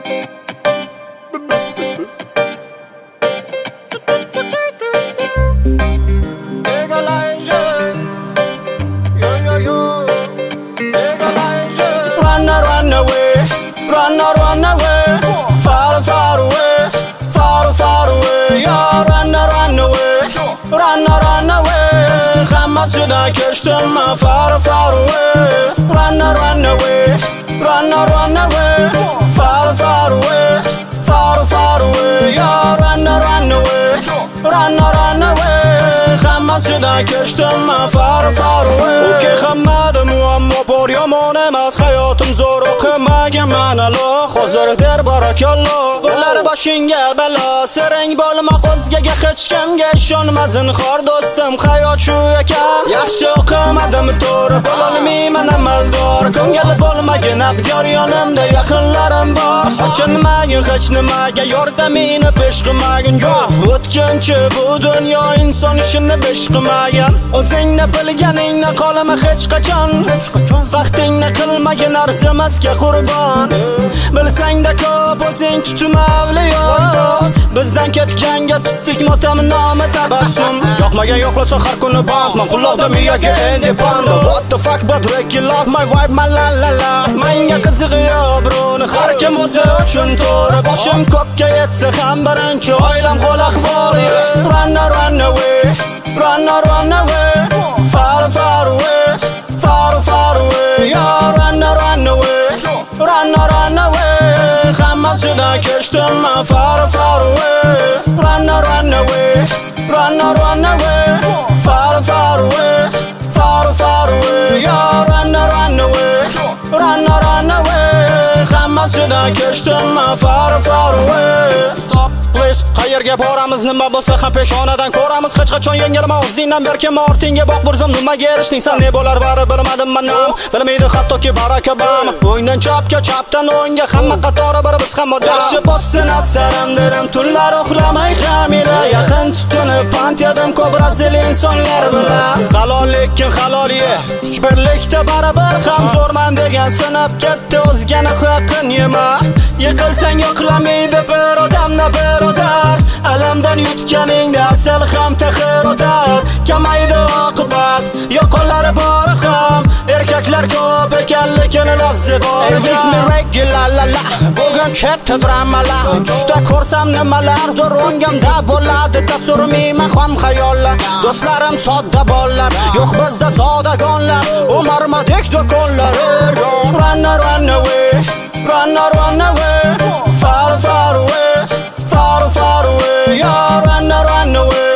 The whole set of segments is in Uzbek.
Run away, run away, far, far away, far, far away. Yeah, run away, run away. Hammasida kechdim, far, far away. Run away, run away, far, far away, far, far away. Yeah, run away, run away. Hammasida kechdim, far, far away. Okay, hammada muammo bor, yomon emas hayotim zo'r. O'qimagan ma'nalo, hozir der barakalloh. Ular boshingga balo, sering bo'lma qo'zgaga, hech kimga ishonma zinhor do'stim, hayot shu ekan. Yaxshi o'qimadim to'g'ri, bo'lolmayman amaldor. Ko'ngil bo'lmagin abgor, yonimda yaqinlarim bor. Achinmagin hech nimaga, yordamingni pesh qilmagin. Yo'q, o'tkinchi bu dunyo, inson ishini besh qilmagan. O'zingni bilganingni qolma hech qachon. Vaqtingni qilmagin arzimasga qurbon. Bilsang-da ko'p o'zing tutma avliyo. Bizdan ketganga tutdik motam nomi tabassum. Yoqmagan yo'qlasa har kuni bandman, qulloqda miyaga endi banda. What the fuck but break you love my wife my la la la. Menga qizig'i yo'q bruni, har kim o'zi uchun to'g'ri. Boshim ko'kka yetsa ham birinchi oilam qo'l ahvoli. Run away, run away, far far away, far far away. Yeah, run away, run away. Hammasida kechdim, far far away. Run away, run away, far far away, far far away. Yeah, run away, run away. Hammasida kechdim, far far away. Stop please, qayerga boramiz, nima bo'lsa ham peshonadan ko'ramiz. Hech qachon yengilma, o'zingdan berkin, ortingga boq, burzum nimaga erishding san, ne bo'lar bari bilmadim men ham. Bilmaydi hattoki Barack Obama. O'ngdan chapga, chapdan o'ngga, hamma qatori bir biz ham odam. Yaxshi bo'lsin asarim dedim, tunlar uxlamay xamira, yaqin tutunib pant yedim ko'p razil insonlar bilan. Halol lekin halol ye, kuch birlikda barabar ham zo'rman degan sinib ketdi, o'zgani haqqin yema. Yiqilsang yo'qlamaydi bir odamni birodar, alamdan yutganingda asal ham taxir o'tar. Kamaydi oqibat, yo'qolari bor ham, erkaklar ko'p ekan lekin lafzi bor. With me regular la la, bugun chetda dramalar, tushda ko'rsam nimalardir o'ngamda bo'ladi, tasvirmayman ham xayollar. Do'stlarim sodda bollar, yo'q bizda zodagonlar, umarmadik do'konlar. Run away, run away, far far away, far far away. Yeah, run away,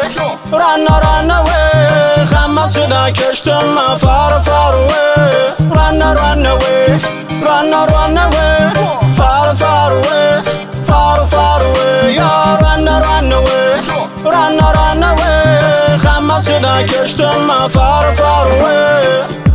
run away. Hammasida kechdim, far far away. Run away, run away, far far away, far far away. Yeah, run away, run away. Hammasida kechdim, far far away.